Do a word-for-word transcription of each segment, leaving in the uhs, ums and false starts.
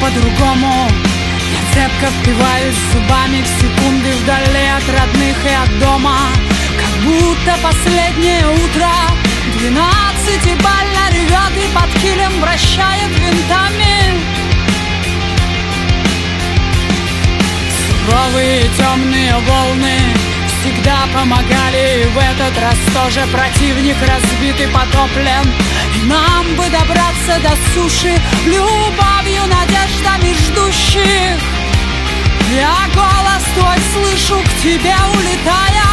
по-другому. Я цепко впиваюсь зубами в секунды вдали от родных и от дома. Как будто последнее утро двенадцатибально ревет и под килем вращает винтами. Суровые темные волны всегда помогали, и в этот раз тоже противник разбит и потоплен. И нам бы добраться до суши любовью, надеждами ждущих. Я голос твой слышу, к тебе улетая.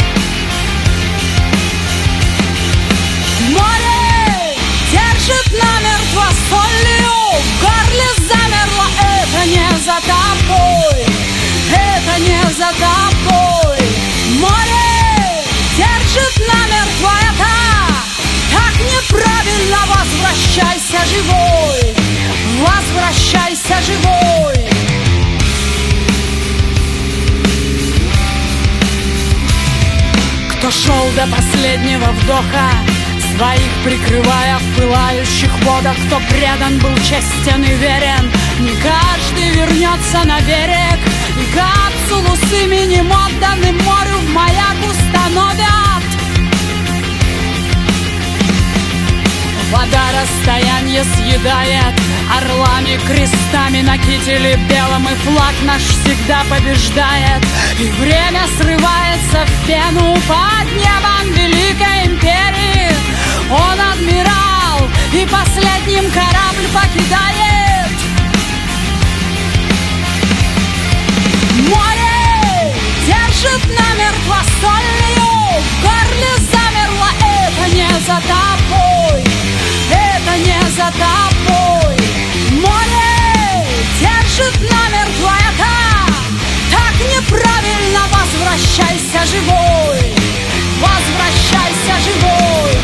Море держит намертво солью, в горле замерло. Это не за тобой, это не за тобой. Море держит намертво, это так неправильно. Возвращайся живой, возвращайся живой. Кто шел до последнего вдоха, своих прикрывая в пылающих водах, кто предан был, честен и верен. Не каждый вернется на берег, и капсулу с именем, отданным морю, в маяк установят. Вода расстояние съедает, орлами, крестами на кителе белом, и флаг наш всегда побеждает. И время срывается в пену под небом великой империи. Он адмирал, и последним корабль покидает. Море держит намертво солью, в горле замерло. Это не за тобой, это не за тобой. Море держит намертво, это так неправильно. Возвращайся живой, возвращайся живой.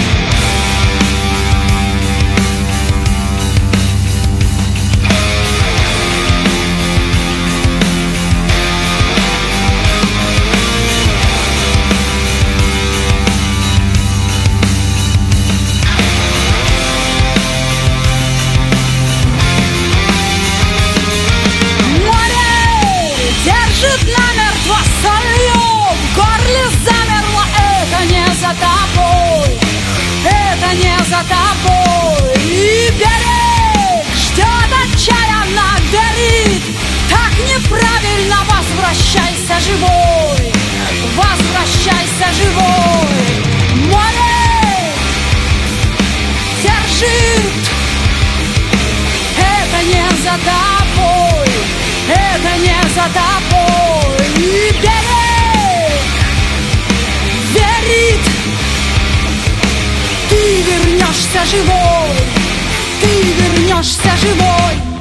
Держит намертво солью, в горле замерло. Это не за тобой, это не за тобой. И берег ждет отчаянно, верит так неправильно. Возвращайся живой, возвращайся живой. Море держит, это не за тобой, это не за тобой. И берег верит, ты вернешься живой, ты вернешься живой.